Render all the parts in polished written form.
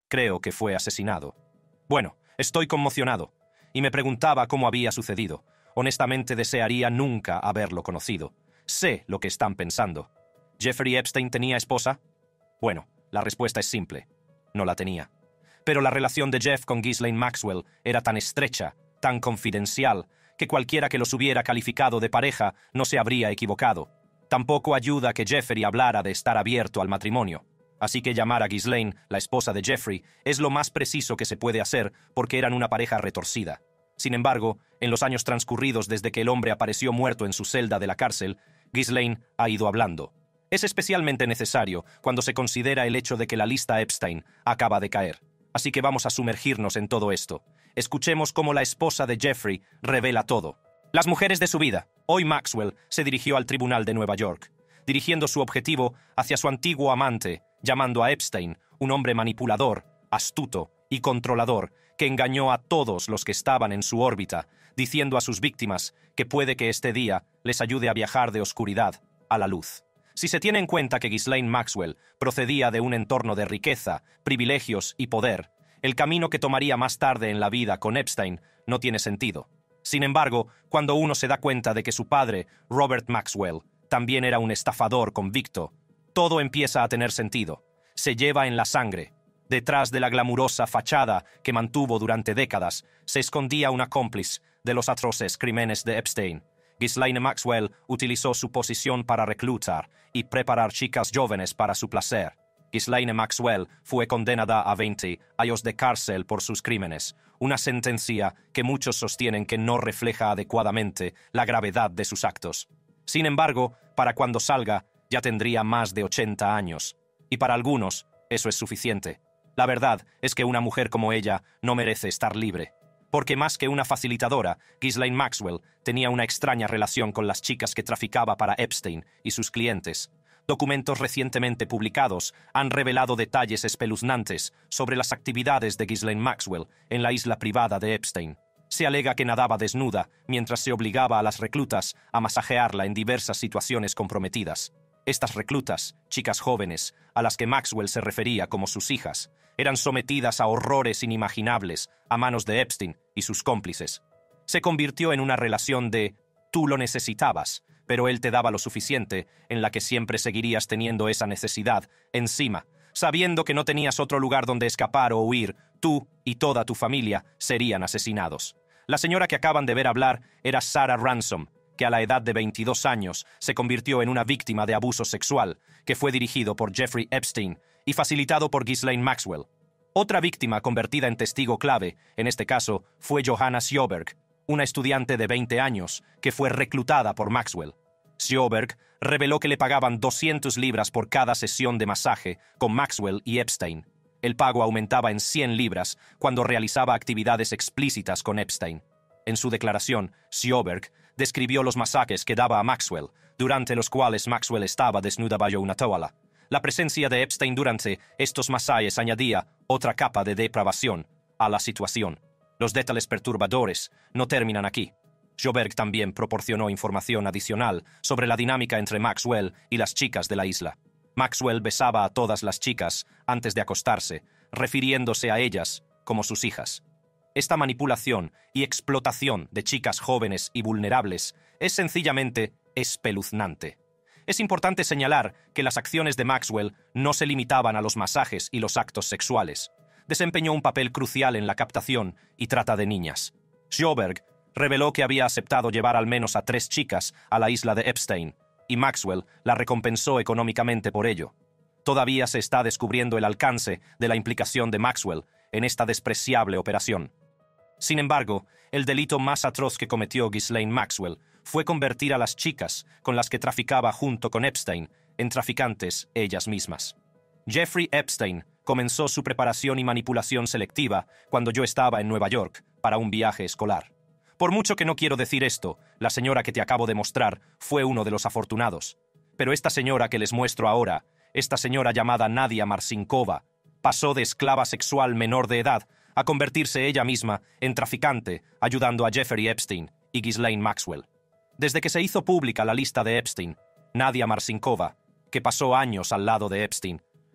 Creo que fue asesinado. Bueno, estoy conmocionado. Y me preguntaba cómo había sucedido. Honestamente desearía nunca haberlo conocido. Sé lo que están pensando. ¿Jeffrey Epstein tenía esposa? Bueno, la respuesta es simple. No la tenía. Pero la relación de Jeff con Ghislaine Maxwell era tan estrecha, tan confidencial, que cualquiera que los hubiera calificado de pareja no se habría equivocado. Tampoco ayuda que Jeffrey hablara de estar abierto al matrimonio. Así que llamar a Ghislaine, la esposa de Jeffrey, es lo más preciso que se puede hacer porque eran una pareja retorcida. Sin embargo, en los años transcurridos desde que el hombre apareció muerto en su celda de la cárcel, Ghislaine ha ido hablando. Es especialmente necesario cuando se considera el hecho de que la lista Epstein acaba de caer. Así que vamos a sumergirnos en todo esto. Escuchemos cómo la esposa de Jeffrey revela todo. Las mujeres de su vida. Hoy Maxwell se dirigió al tribunal de Nueva York, dirigiendo su objetivo hacia su antiguo amante, llamando a Epstein un hombre manipulador, astuto y controlador que engañó a todos los que estaban en su órbita, diciendo a sus víctimas que puede que este día les ayude a viajar de oscuridad a la luz. Si se tiene en cuenta que Ghislaine Maxwell procedía de un entorno de riqueza, privilegios y poder, el camino que tomaría más tarde en la vida con Epstein no tiene sentido. Sin embargo, cuando uno se da cuenta de que su padre, Robert Maxwell, también era un estafador convicto, todo empieza a tener sentido. Se lleva en la sangre. Detrás de la glamurosa fachada que mantuvo durante décadas, se escondía un cómplice de los atroces crímenes de Epstein. Ghislaine Maxwell utilizó su posición para reclutar y preparar chicas jóvenes para su placer. Ghislaine Maxwell fue condenada a 20 años de cárcel por sus crímenes, una sentencia que muchos sostienen que no refleja adecuadamente la gravedad de sus actos. Sin embargo, para cuando salga, ya tendría más de 80 años. Y para algunos, eso es suficiente. La verdad es que una mujer como ella no merece estar libre. Porque más que una facilitadora, Ghislaine Maxwell tenía una extraña relación con las chicas que traficaba para Epstein y sus clientes. Documentos recientemente publicados han revelado detalles espeluznantes sobre las actividades de Ghislaine Maxwell en la isla privada de Epstein. Se alega que nadaba desnuda mientras se obligaba a las reclutas a masajearla en diversas situaciones comprometidas. Estas reclutas, chicas jóvenes, a las que Maxwell se refería como sus hijas, eran sometidas a horrores inimaginables a manos de Epstein y sus cómplices. Se convirtió en una relación de tú lo necesitabas, pero él te daba lo suficiente, en la que siempre seguirías teniendo esa necesidad encima. Sabiendo que no tenías otro lugar donde escapar o huir, tú y toda tu familia serían asesinados. La señora que acaban de ver hablar era Sarah Ransom, que a la edad de 22 años se convirtió en una víctima de abuso sexual, que fue dirigido por Jeffrey Epstein y facilitado por Ghislaine Maxwell. Otra víctima convertida en testigo clave, en este caso, fue Johanna Sjoberg, una estudiante de 20 años que fue reclutada por Maxwell. Sjoberg reveló que le pagaban 200 libras por cada sesión de masaje con Maxwell y Epstein. El pago aumentaba en 100 libras cuando realizaba actividades explícitas con Epstein. En su declaración, Sjoberg describió los masajes que daba a Maxwell, durante los cuales Maxwell estaba desnuda bajo una toalla. La presencia de Epstein durante estos masajes añadía otra capa de depravación a la situación. Los detalles perturbadores no terminan aquí. Sjoberg también proporcionó información adicional sobre la dinámica entre Maxwell y las chicas de la isla. Maxwell besaba a todas las chicas antes de acostarse, refiriéndose a ellas como sus hijas. Esta manipulación y explotación de chicas jóvenes y vulnerables es sencillamente espeluznante. Es importante señalar que las acciones de Maxwell no se limitaban a los masajes y los actos sexuales. Desempeñó un papel crucial en la captación y trata de niñas. Sjoberg reveló que había aceptado llevar al menos a 3 chicas a la isla de Epstein, y Maxwell la recompensó económicamente por ello. Todavía se está descubriendo el alcance de la implicación de Maxwell en esta despreciable operación. Sin embargo, el delito más atroz que cometió Ghislaine Maxwell fue convertir a las chicas con las que traficaba junto con Epstein en traficantes ellas mismas. Jeffrey Epstein comenzó su preparación y manipulación selectiva cuando yo estaba en Nueva York para un viaje escolar. Por mucho que no quiero decir esto, la señora que te acabo de mostrar fue uno de los afortunados. Pero esta señora que les muestro ahora, esta señora llamada Nadia Marcinkova, pasó de esclava sexual menor de edad a convertirse ella misma en traficante, ayudando a Jeffrey Epstein y Ghislaine Maxwell. Desde que se hizo pública la lista de Epstein, Nadia Marcinkova, que pasó años al lado de Epstein,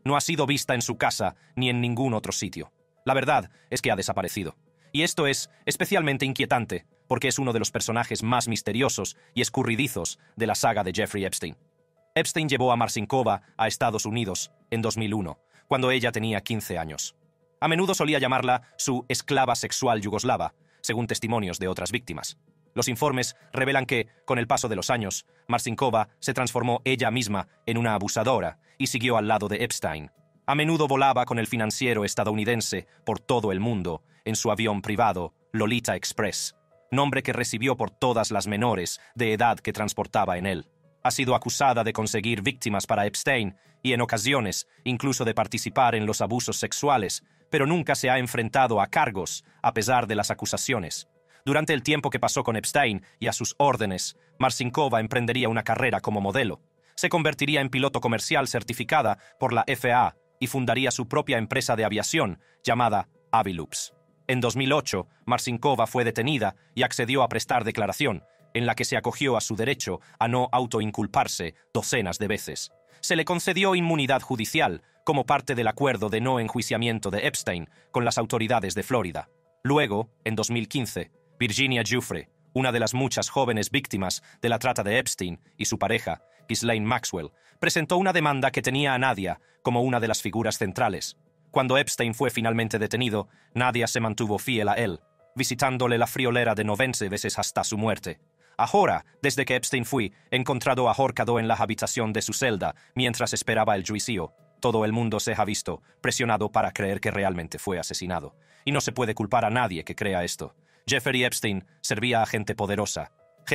No ha sido vista en su casa ni en ningún otro sitio. La verdad es que ha desaparecido. Y esto es especialmente inquietante, porque es uno de los personajes más misteriosos y escurridizos de la saga de Jeffrey Epstein. Epstein llevó a Marcinkova a Estados Unidos en 2001, cuando ella tenía 15 años. A menudo solía llamarla su esclava sexual yugoslava, según testimonios de otras víctimas. Los informes revelan que, con el paso de los años, Marcinkova se transformó ella misma en una abusadora y siguió al lado de Epstein. A menudo volaba con el financiero estadounidense por todo el mundo en su avión privado Lolita Express, nombre que recibió por todas las menores de edad que transportaba en él. Ha sido acusada de conseguir víctimas para Epstein y, en ocasiones, incluso de participar en los abusos sexuales, pero nunca se ha enfrentado a cargos, a pesar de las acusaciones. Durante el tiempo que pasó con Epstein y a sus órdenes, Marcinkova emprendería una carrera como modelo. Se convertiría en piloto comercial certificada por la FAA y fundaría su propia empresa de aviación llamada Aviloops. En 2008, Marcinkova fue detenida y accedió a prestar declaración, en la que se acogió a su derecho a no autoinculparse docenas de veces. Se le concedió inmunidad judicial como parte del acuerdo de no enjuiciamiento de Epstein con las autoridades de Florida. Luego, en 2015, Virginia Giuffre, una de las muchas jóvenes víctimas de la trata de Epstein, y su pareja, Ghislaine Maxwell, presentó una demanda que tenía a Nadia como una de las figuras centrales. Cuando Epstein fue finalmente detenido, Nadia se mantuvo fiel a él, visitándole la friolera de 90 veces hasta su muerte. Ahora, desde que Epstein fue encontrado ahorcado en la habitación de su celda mientras esperaba el juicio, todo el mundo se ha visto presionado para creer que realmente fue asesinado. Y no se puede culpar a nadie que crea esto. Jeffrey Epstein servía a gente poderosa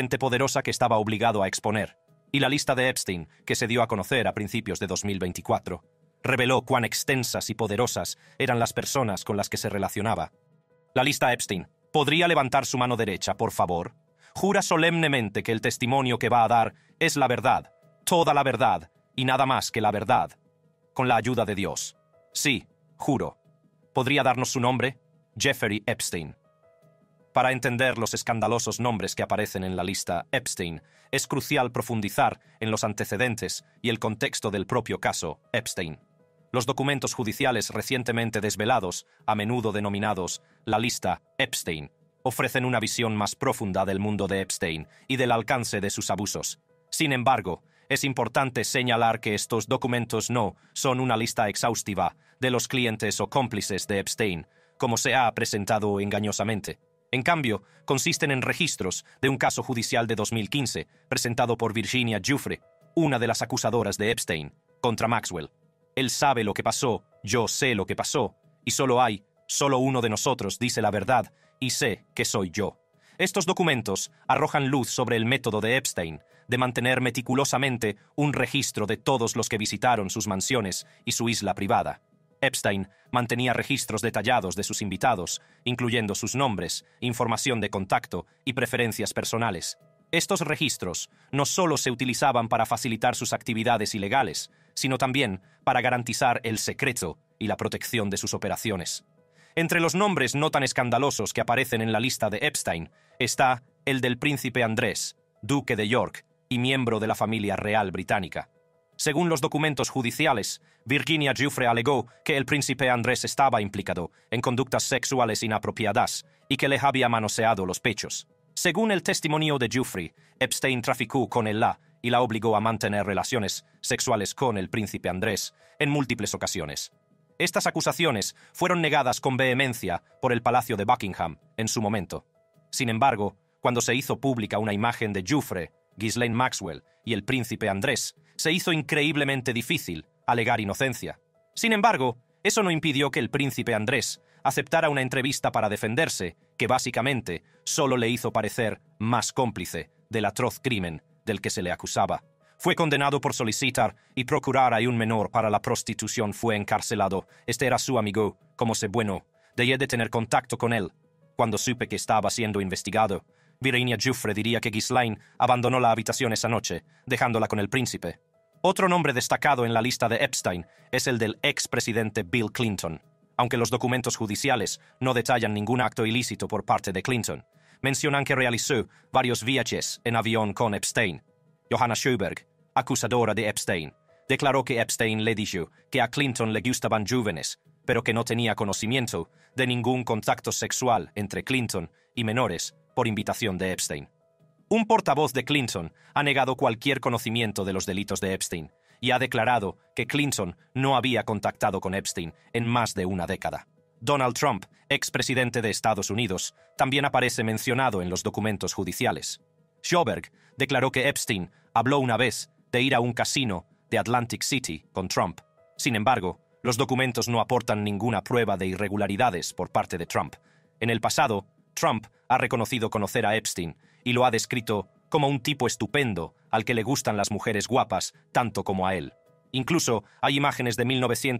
que estaba obligado a exponer. Y la lista de Epstein, que se dio a conocer a principios de 2024, reveló cuán extensas y poderosas eran las personas con las que se relacionaba. La lista Epstein. ¿Podría levantar su mano derecha, por favor? Jura solemnemente que el testimonio que va a dar es la verdad, toda la verdad, y nada más que la verdad. Con la ayuda de Dios. Sí, juro. ¿Podría darnos su nombre? Jeffrey Epstein. Para entender los escandalosos nombres que aparecen en la lista Epstein, es crucial profundizar en los antecedentes y el contexto del propio caso Epstein. Los documentos judiciales recientemente desvelados, a menudo denominados la lista Epstein, ofrecen una visión más profunda del mundo de Epstein y del alcance de sus abusos. Sin embargo, es importante señalar que estos documentos no son una lista exhaustiva de los clientes o cómplices de Epstein, como se ha presentado engañosamente. En cambio, consisten en registros de un caso judicial de 2015 presentado por Virginia Giuffre, una de las acusadoras de Epstein, contra Maxwell. Él sabe lo que pasó, yo sé lo que pasó, y solo uno de nosotros dice la verdad, y sé que soy yo. Estos documentos arrojan luz sobre el método de Epstein de mantener meticulosamente un registro de todos los que visitaron sus mansiones y su isla privada. Epstein mantenía registros detallados de sus invitados, incluyendo sus nombres, información de contacto y preferencias personales. Estos registros no solo se utilizaban para facilitar sus actividades ilegales, sino también para garantizar el secreto y la protección de sus operaciones. Entre los nombres no tan escandalosos que aparecen en la lista de Epstein está el del príncipe Andrés, duque de York y miembro de la familia real británica. Según los documentos judiciales, Virginia Giuffre alegó que el príncipe Andrés estaba implicado en conductas sexuales inapropiadas y que le había manoseado los pechos. Según el testimonio de Giuffre, Epstein traficó con ella y la obligó a mantener relaciones sexuales con el príncipe Andrés en múltiples ocasiones. Estas acusaciones fueron negadas con vehemencia por el Palacio de Buckingham en su momento. Sin embargo, cuando se hizo pública una imagen de Giuffre, Ghislaine Maxwell y el príncipe Andrés, se hizo increíblemente difícil alegar inocencia. Sin embargo, eso no impidió que el príncipe Andrés aceptara una entrevista para defenderse, que básicamente solo le hizo parecer más cómplice del atroz crimen del que se le acusaba. Fue condenado por solicitar y procurar a un menor para la prostitución. Fue encarcelado. Este era su amigo, como sé bueno. Dejé de tener contacto con él. Cuando supe que estaba siendo investigado, Virginia Giuffre diría que Ghislaine abandonó la habitación esa noche, dejándola con el príncipe. Otro nombre destacado en la lista de Epstein es el del expresidente Bill Clinton. Aunque los documentos judiciales no detallan ningún acto ilícito por parte de Clinton, mencionan que realizó varios viajes en avión con Epstein. Johanna Schuberg, acusadora de Epstein, declaró que Epstein le dijo que a Clinton le gustaban jóvenes, pero que no tenía conocimiento de ningún contacto sexual entre Clinton y menores por invitación de Epstein. Un portavoz de Clinton ha negado cualquier conocimiento de los delitos de Epstein y ha declarado que Clinton no había contactado con Epstein en más de una década. Donald Trump, expresidente de Estados Unidos, también aparece mencionado en los documentos judiciales. Sjoberg declaró que Epstein habló una vez de ir a un casino de Atlantic City con Trump. Sin embargo, los documentos no aportan ninguna prueba de irregularidades por parte de Trump. En el pasado, Trump ha reconocido conocer a Epstein y lo ha descrito como un tipo estupendo al que le gustan las mujeres guapas tanto como a él. Incluso hay imágenes de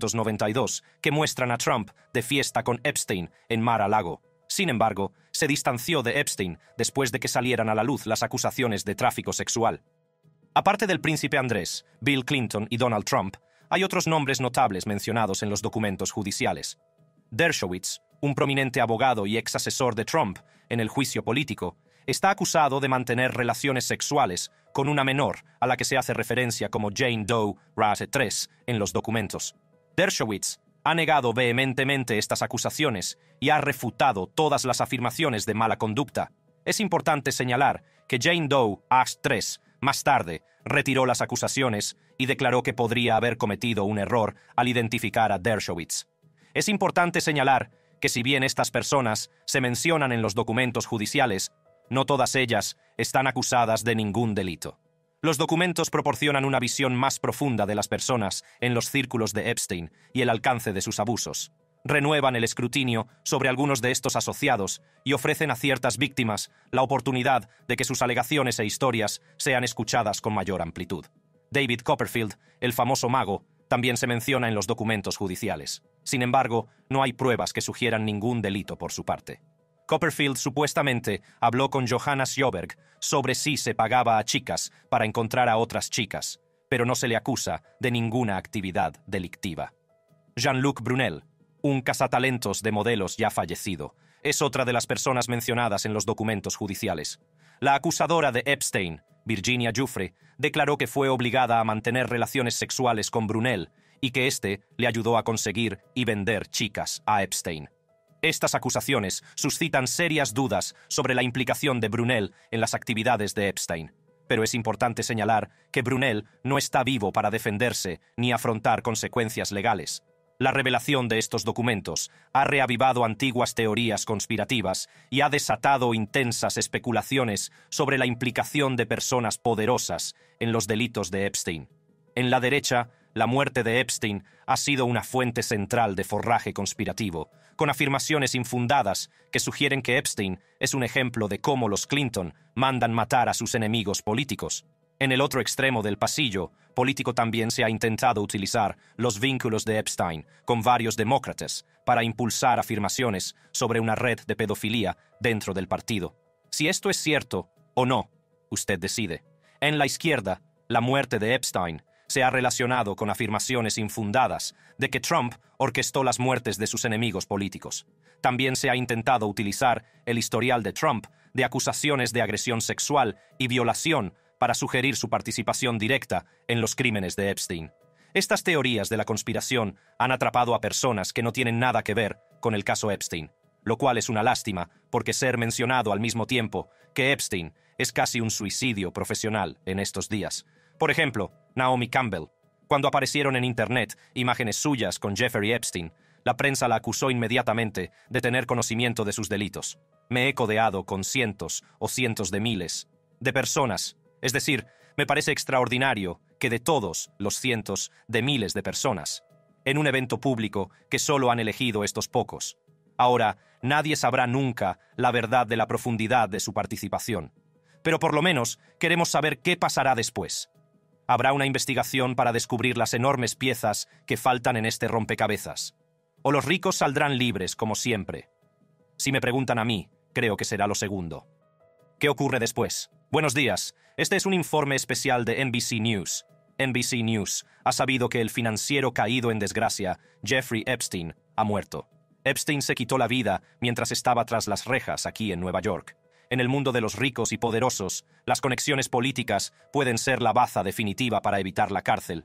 1992 que muestran a Trump de fiesta con Epstein en Mar-a-Lago. Sin embargo, se distanció de Epstein después de que salieran a la luz las acusaciones de tráfico sexual. Aparte del príncipe Andrés, Bill Clinton y Donald Trump, hay otros nombres notables mencionados en los documentos judiciales. Dershowitz, un prominente abogado y ex asesor de Trump en el juicio político, está acusado de mantener relaciones sexuales con una menor a la que se hace referencia como Jane Doe Rate 3 en los documentos. Dershowitz ha negado vehementemente estas acusaciones y ha refutado todas las afirmaciones de mala conducta. Es importante señalar que Jane Doe Act 3 más tarde retiró las acusaciones y declaró que podría haber cometido un error al identificar a Dershowitz. Es importante señalar que si bien estas personas se mencionan en los documentos judiciales, no todas ellas están acusadas de ningún delito. Los documentos proporcionan una visión más profunda de las personas en los círculos de Epstein y el alcance de sus abusos. Renuevan el escrutinio sobre algunos de estos asociados y ofrecen a ciertas víctimas la oportunidad de que sus alegaciones e historias sean escuchadas con mayor amplitud. David Copperfield, el famoso mago, también se menciona en los documentos judiciales. Sin embargo, no hay pruebas que sugieran ningún delito por su parte. Copperfield supuestamente habló con Johanna Sjoberg sobre si se pagaba a chicas para encontrar a otras chicas, pero no se le acusa de ninguna actividad delictiva. Jean-Luc Brunel, un cazatalentos de modelos ya fallecido, es otra de las personas mencionadas en los documentos judiciales. La acusadora de Epstein, Virginia Giuffre, declaró que fue obligada a mantener relaciones sexuales con Brunel y que éste le ayudó a conseguir y vender chicas a Epstein. Estas acusaciones suscitan serias dudas sobre la implicación de Brunel en las actividades de Epstein. Pero es importante señalar que Brunel no está vivo para defenderse ni afrontar consecuencias legales. La revelación de estos documentos ha reavivado antiguas teorías conspirativas y ha desatado intensas especulaciones sobre la implicación de personas poderosas en los delitos de Epstein. En la derecha, la muerte de Epstein ha sido una fuente central de forraje conspirativo, con afirmaciones infundadas que sugieren que Epstein es un ejemplo de cómo los Clinton mandan matar a sus enemigos políticos. En el otro extremo del pasillo político también se ha intentado utilizar los vínculos de Epstein con varios demócratas para impulsar afirmaciones sobre una red de pedofilia dentro del partido. Si esto es cierto o no, usted decide. En la izquierda, la muerte de Epstein se ha relacionado con afirmaciones infundadas de que Trump orquestó las muertes de sus enemigos políticos. También se ha intentado utilizar el historial de Trump de acusaciones de agresión sexual y violación para sugerir su participación directa en los crímenes de Epstein. Estas teorías de la conspiración han atrapado a personas que no tienen nada que ver con el caso Epstein, lo cual es una lástima porque ser mencionado al mismo tiempo que Epstein es casi un suicidio profesional en estos días. Por ejemplo, Naomi Campbell. Cuando aparecieron en Internet imágenes suyas con Jeffrey Epstein, la prensa la acusó inmediatamente de tener conocimiento de sus delitos. Me he codeado con cientos o cientos de miles de personas. Es decir, me parece extraordinario que de todos los cientos de miles de personas, en un evento público que solo han elegido estos pocos. Ahora, nadie sabrá nunca la verdad de la profundidad de su participación. Pero por lo menos queremos saber qué pasará después. Habrá una investigación para descubrir las enormes piezas que faltan en este rompecabezas. O los ricos saldrán libres, como siempre. Si me preguntan a mí, creo que será lo segundo. ¿Qué ocurre después? Buenos días. Este es un informe especial de NBC News. NBC News ha sabido que el financiero caído en desgracia, Jeffrey Epstein, ha muerto. Epstein se quitó la vida mientras estaba tras las rejas aquí en Nueva York. En el mundo de los ricos y poderosos, las conexiones políticas pueden ser la baza definitiva para evitar la cárcel.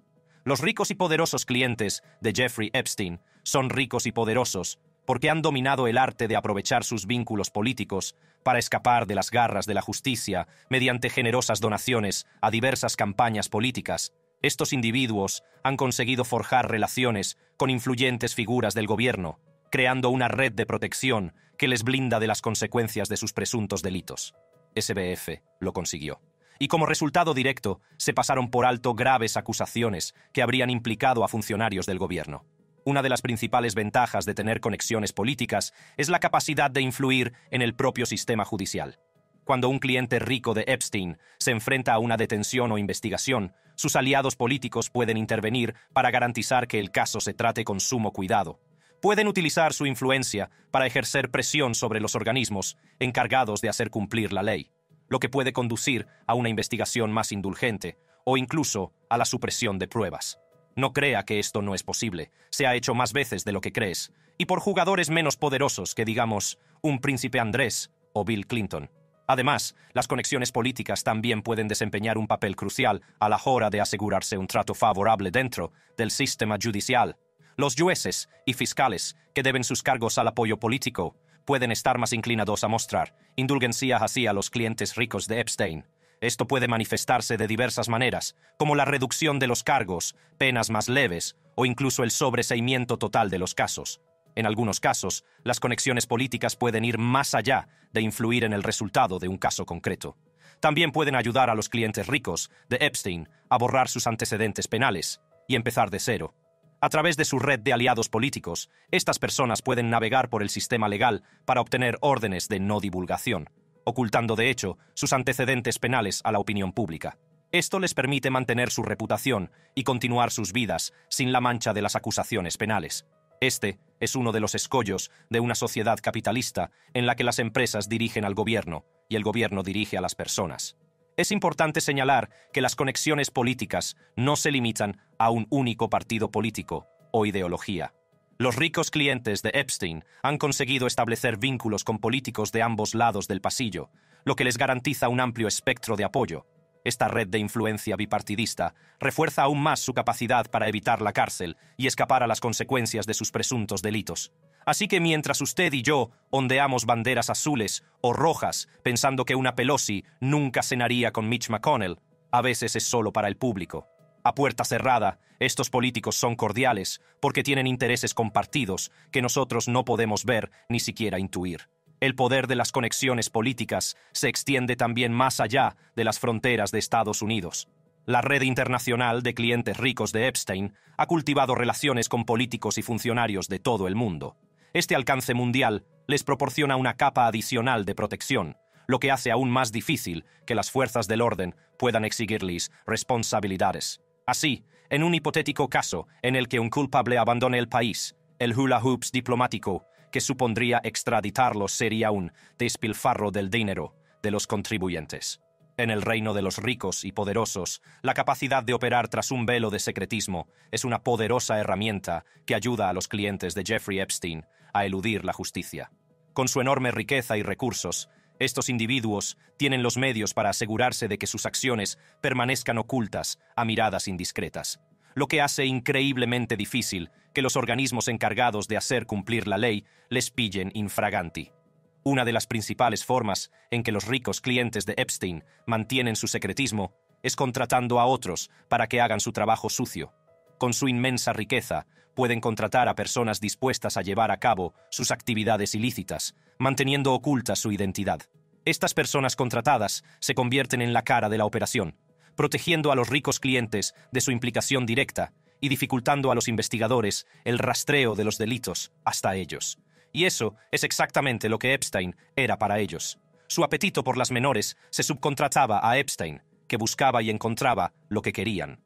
Los ricos y poderosos clientes de Jeffrey Epstein son ricos y poderosos porque han dominado el arte de aprovechar sus vínculos políticos para escapar de las garras de la justicia mediante generosas donaciones a diversas campañas políticas. Estos individuos han conseguido forjar relaciones con influyentes figuras del gobierno, creando una red de protección que les blinda de las consecuencias de sus presuntos delitos. SBF lo consiguió. Y como resultado directo, se pasaron por alto graves acusaciones que habrían implicado a funcionarios del gobierno. Una de las principales ventajas de tener conexiones políticas es la capacidad de influir en el propio sistema judicial. Cuando un cliente rico de Epstein se enfrenta a una detención o investigación, sus aliados políticos pueden intervenir para garantizar que el caso se trate con sumo cuidado. Pueden utilizar su influencia para ejercer presión sobre los organismos encargados de hacer cumplir la ley, lo que puede conducir a una investigación más indulgente o incluso a la supresión de pruebas. No crea que esto no es posible. Se ha hecho más veces de lo que crees, y por jugadores menos poderosos que, digamos, un príncipe Andrés o Bill Clinton. Además, las conexiones políticas también pueden desempeñar un papel crucial a la hora de asegurarse un trato favorable dentro del sistema judicial. Los jueces y fiscales que deben sus cargos al apoyo político pueden estar más inclinados a mostrar indulgencia hacia los clientes ricos de Epstein. Esto puede manifestarse de diversas maneras, como la reducción de los cargos, penas más leves o incluso el sobreseimiento total de los casos. En algunos casos, las conexiones políticas pueden ir más allá de influir en el resultado de un caso concreto. También pueden ayudar a los clientes ricos de Epstein a borrar sus antecedentes penales y empezar de cero. A través de su red de aliados políticos, estas personas pueden navegar por el sistema legal para obtener órdenes de no divulgación, ocultando de hecho sus antecedentes penales a la opinión pública. Esto les permite mantener su reputación y continuar sus vidas sin la mancha de las acusaciones penales. Este es uno de los escollos de una sociedad capitalista en la que las empresas dirigen al gobierno y el gobierno dirige a las personas. Es importante señalar que las conexiones políticas no se limitan a un único partido político o ideología. Los ricos clientes de Epstein han conseguido establecer vínculos con políticos de ambos lados del pasillo, lo que les garantiza un amplio espectro de apoyo. Esta red de influencia bipartidista refuerza aún más su capacidad para evitar la cárcel y escapar a las consecuencias de sus presuntos delitos. Así que mientras usted y yo ondeamos banderas azules o rojas pensando que una Pelosi nunca cenaría con Mitch McConnell, a veces es solo para el público. A puerta cerrada, estos políticos son cordiales porque tienen intereses compartidos que nosotros no podemos ver ni siquiera intuir. El poder de las conexiones políticas se extiende también más allá de las fronteras de Estados Unidos. La red internacional de clientes ricos de Epstein ha cultivado relaciones con políticos y funcionarios de todo el mundo. Este alcance mundial les proporciona una capa adicional de protección, lo que hace aún más difícil que las fuerzas del orden puedan exigirles responsabilidades. Así, en un hipotético caso en el que un culpable abandone el país, el hula hoops diplomático que supondría extraditarlo sería un despilfarro del dinero de los contribuyentes. En el reino de los ricos y poderosos, la capacidad de operar tras un velo de secretismo es una poderosa herramienta que ayuda a los clientes de Jeffrey Epstein a eludir la justicia. Con su enorme riqueza y recursos, estos individuos tienen los medios para asegurarse de que sus acciones permanezcan ocultas a miradas indiscretas, lo que hace increíblemente difícil que los organismos encargados de hacer cumplir la ley les pillen infraganti. Una de las principales formas en que los ricos clientes de Epstein mantienen su secretismo es contratando a otros para que hagan su trabajo sucio. Con su inmensa riqueza, pueden contratar a personas dispuestas a llevar a cabo sus actividades ilícitas, manteniendo oculta su identidad. Estas personas contratadas se convierten en la cara de la operación, protegiendo a los ricos clientes de su implicación directa y dificultando a los investigadores el rastreo de los delitos hasta ellos. Y eso es exactamente lo que Epstein era para ellos. Su apetito por las menores se subcontrataba a Epstein, que buscaba y encontraba lo que querían.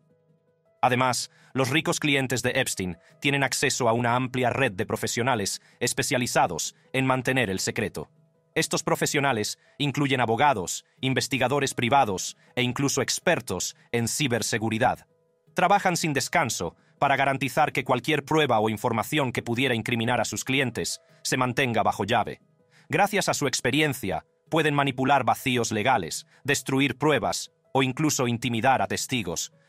Además, los ricos clientes de Epstein tienen acceso a una amplia red de profesionales especializados en mantener el secreto. Estos profesionales incluyen abogados, investigadores privados e incluso expertos en ciberseguridad. Trabajan sin descanso para garantizar que cualquier prueba o información que pudiera incriminar a sus clientes se mantenga bajo llave. Gracias a su experiencia, pueden manipular vacíos legales, destruir pruebas o incluso intimidar a testigos,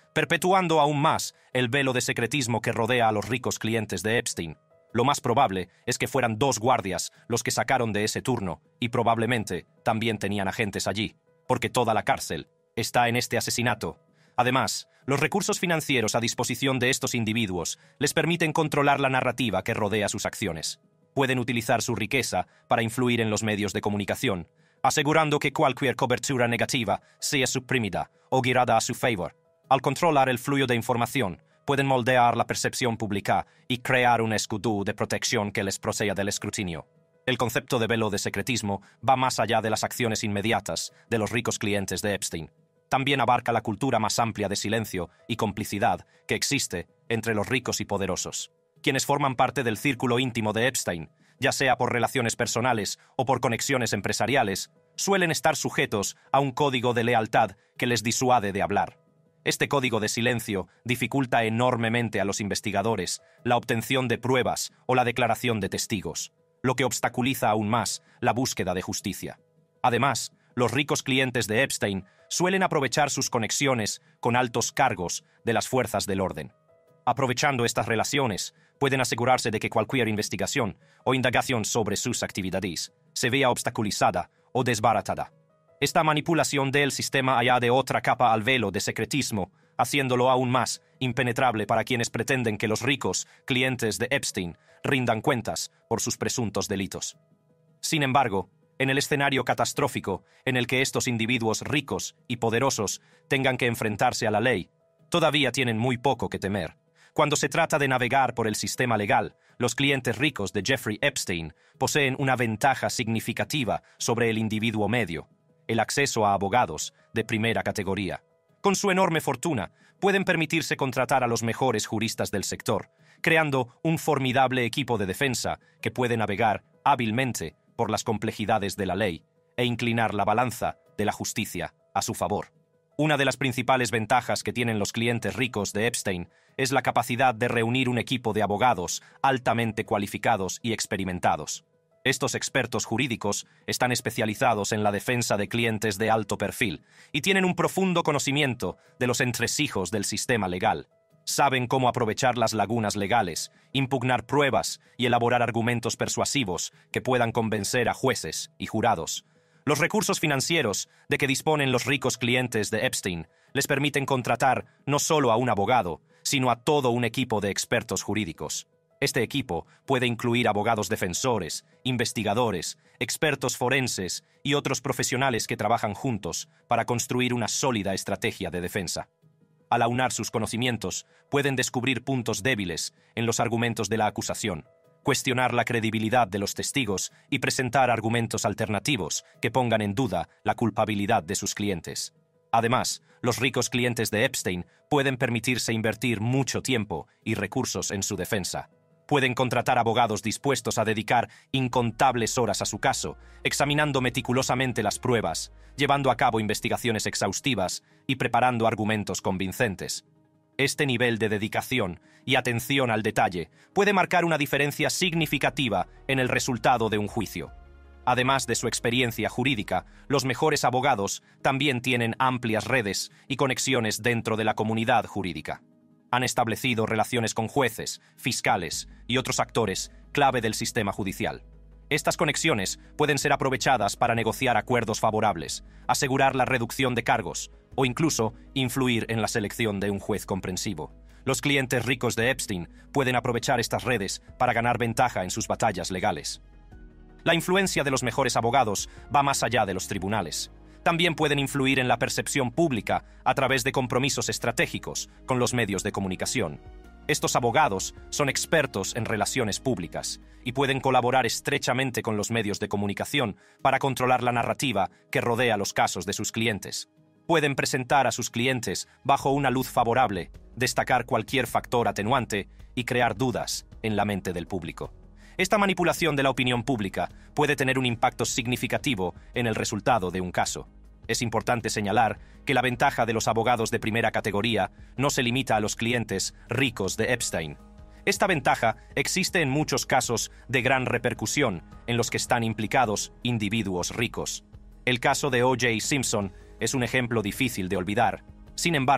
perpetuando aún más el velo de secretismo que rodea a los ricos clientes de Epstein. Lo más probable es que fueran 2 guardias los que sacaron de ese turno, y probablemente también tenían agentes allí, porque toda la cárcel está en este asesinato. Además, los recursos financieros a disposición de estos individuos les permiten controlar la narrativa que rodea sus acciones. Pueden utilizar su riqueza para influir en los medios de comunicación, asegurando que cualquier cobertura negativa sea suprimida o girada a su favor. Al controlar el flujo de información, pueden moldear la percepción pública y crear un escudo de protección que les proceda del escrutinio. El concepto de velo de secretismo va más allá de las acciones inmediatas de los ricos clientes de Epstein. También abarca la cultura más amplia de silencio y complicidad que existe entre los ricos y poderosos. Quienes forman parte del círculo íntimo de Epstein, ya sea por relaciones personales o por conexiones empresariales, suelen estar sujetos a un código de lealtad que les disuade de hablar. Este código de silencio dificulta enormemente a los investigadores la obtención de pruebas o la declaración de testigos, lo que obstaculiza aún más la búsqueda de justicia. Además, los ricos clientes de Epstein suelen aprovechar sus conexiones con altos cargos de las fuerzas del orden. Aprovechando estas relaciones, pueden asegurarse de que cualquier investigación o indagación sobre sus actividades se vea obstaculizada o desbaratada. Esta manipulación del sistema añade otra capa al velo de secretismo, haciéndolo aún más impenetrable para quienes pretenden que los ricos clientes de Epstein rindan cuentas por sus presuntos delitos. Sin embargo, en el escenario catastrófico en el que estos individuos ricos y poderosos tengan que enfrentarse a la ley, todavía tienen muy poco que temer. Cuando se trata de navegar por el sistema legal, los clientes ricos de Jeffrey Epstein poseen una ventaja significativa sobre el individuo medio: el acceso a abogados de primera categoría. Con su enorme fortuna, pueden permitirse contratar a los mejores juristas del sector, creando un formidable equipo de defensa que puede navegar hábilmente por las complejidades de la ley e inclinar la balanza de la justicia a su favor. Una de las principales ventajas que tienen los clientes ricos de Epstein es la capacidad de reunir un equipo de abogados altamente cualificados y experimentados. Estos expertos jurídicos están especializados en la defensa de clientes de alto perfil y tienen un profundo conocimiento de los entresijos del sistema legal. Saben cómo aprovechar las lagunas legales, impugnar pruebas y elaborar argumentos persuasivos que puedan convencer a jueces y jurados. Los recursos financieros de que disponen los ricos clientes de Epstein les permiten contratar no solo a un abogado, sino a todo un equipo de expertos jurídicos. Este equipo puede incluir abogados defensores, investigadores, expertos forenses y otros profesionales que trabajan juntos para construir una sólida estrategia de defensa. Al aunar sus conocimientos, pueden descubrir puntos débiles en los argumentos de la acusación, cuestionar la credibilidad de los testigos y presentar argumentos alternativos que pongan en duda la culpabilidad de sus clientes. Además, los ricos clientes de Epstein pueden permitirse invertir mucho tiempo y recursos en su defensa. Pueden contratar abogados dispuestos a dedicar incontables horas a su caso, examinando meticulosamente las pruebas, llevando a cabo investigaciones exhaustivas y preparando argumentos convincentes. Este nivel de dedicación y atención al detalle puede marcar una diferencia significativa en el resultado de un juicio. Además de su experiencia jurídica, los mejores abogados también tienen amplias redes y conexiones dentro de la comunidad jurídica. Han establecido relaciones con jueces, fiscales y otros actores clave del sistema judicial. Estas conexiones pueden ser aprovechadas para negociar acuerdos favorables, asegurar la reducción de cargos o incluso influir en la selección de un juez comprensivo. Los clientes ricos de Epstein pueden aprovechar estas redes para ganar ventaja en sus batallas legales. La influencia de los mejores abogados va más allá de los tribunales. También pueden influir en la percepción pública a través de compromisos estratégicos con los medios de comunicación. Estos abogados son expertos en relaciones públicas y pueden colaborar estrechamente con los medios de comunicación para controlar la narrativa que rodea los casos de sus clientes. Pueden presentar a sus clientes bajo una luz favorable, destacar cualquier factor atenuante y crear dudas en la mente del público. Esta manipulación de la opinión pública puede tener un impacto significativo en el resultado de un caso. Es importante señalar que la ventaja de los abogados de primera categoría no se limita a los clientes ricos de Epstein. Esta ventaja existe en muchos casos de gran repercusión en los que están implicados individuos ricos. El caso de O.J. Simpson es un ejemplo difícil de olvidar. Sin embargo,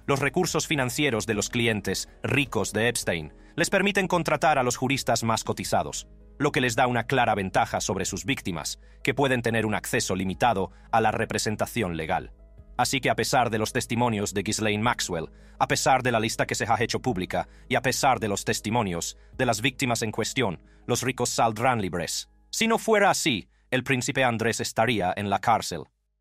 Los recursos financieros de los clientes ricos de Epstein les permiten contratar a los juristas más cotizados, lo que les da una clara ventaja sobre sus víctimas, que pueden tener un acceso limitado a la representación legal. Así que a pesar de los testimonios de Ghislaine Maxwell, a pesar de la lista que se ha hecho pública y a pesar de los testimonios de las víctimas en cuestión, los ricos saldrán libres. Si no fuera así, el príncipe Andrés estaría en la cárcel.